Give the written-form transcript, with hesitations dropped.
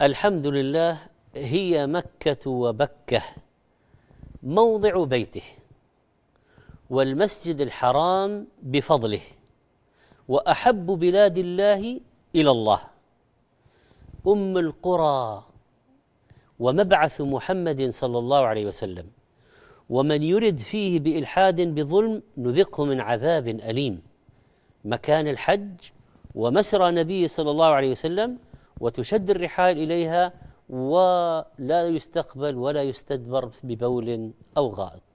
الحمد لله، هي مكة وبكة موضع بيته، والمسجد الحرام بفضله، وأحب بلاد الله إلى الله، أم القرى، ومبعث محمد صلى الله عليه وسلم. ومن يرد فيه بإلحاد بظلم نذقه من عذاب أليم. مكان الحج ومسرى نبي صلى الله عليه وسلم، وتشد الرحال إليها، ولا يستقبل ولا يستدبر ببول أو غائط.